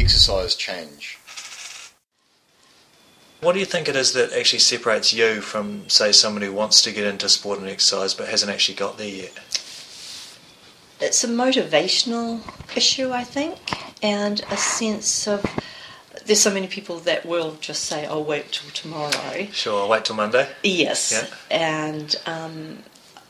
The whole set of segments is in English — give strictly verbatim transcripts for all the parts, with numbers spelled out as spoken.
exercise change? What do you think it is that actually separates you from, say, someone who wants to get into sport and exercise but hasn't actually got there yet? It's a motivational issue, I think, and a sense of... There's so many people that will just say, "I'll wait till tomorrow." Sure, I'll wait till Monday? Yes. Yeah. And um,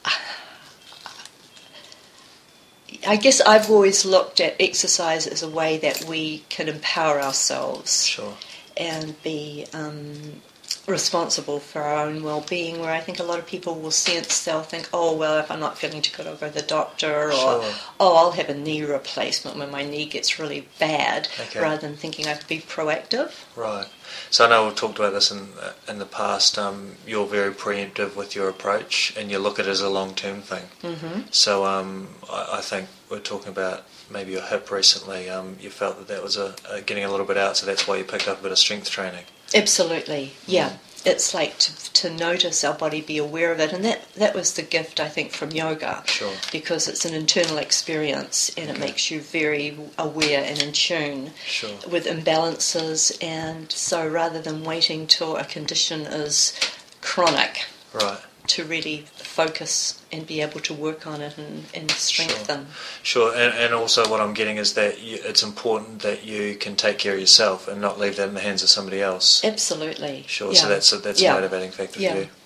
I guess I've always looked at exercise as a way that we can empower ourselves. Sure. And be um, responsible for our own well-being, where I think a lot of people will sense, they'll think, oh, well, if I'm not feeling too good, I'll go to the doctor, or, Sure. oh, I'll have a knee replacement when my knee gets really bad, Okay. rather than thinking I could be proactive. Right. So I know we've talked about this in in the past. Um, you're very preemptive with your approach, and you look at it as a long-term thing. Mm-hmm. So um, I, I think we're talking about maybe your hip recently. Um, you felt that that was a, a getting a little bit out, so that's why you picked up a bit of strength training. Absolutely, yeah. Mm. It's like to to notice our body, be aware of it, and that, that was the gift, I think, from yoga. Sure. Because it's an internal experience, and okay. it makes you very aware and in tune sure. with imbalances, and so rather than waiting till a condition is chronic, right. to really focus and be able to work on it and, and strengthen. Sure, sure. And, and also what I'm getting is that you, it's important that you can take care of yourself and not leave that in the hands of somebody else. Absolutely. Sure, yeah. so that's a, that's yeah. a motivating factor yeah. for you.